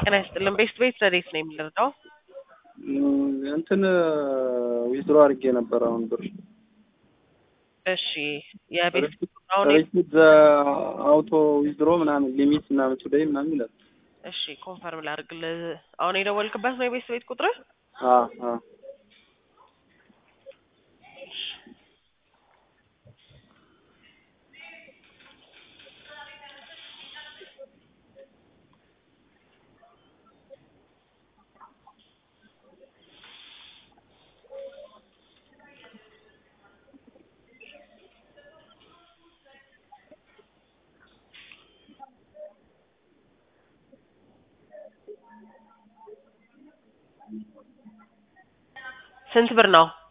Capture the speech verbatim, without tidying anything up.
ጤና ይስጥልን። ቤስት ቤት ረዴት ነው የሚልርዳው? እንትን ዊዝድሮ አድርጌ ነበር አሁን ብር። እሺ የቤስት ቁጥራው ሪሲት አውቶ ዊዝድሮ ምናምን ሊሚት ምናምን ቱዴይ ምናምን ይላል። እሺ ኮንፈርም ላድርግልህ። አሁን የደወልክበት ነው የቤስት ቤት ቁጥር? አዎ አዎ። ስንት ብር ነው?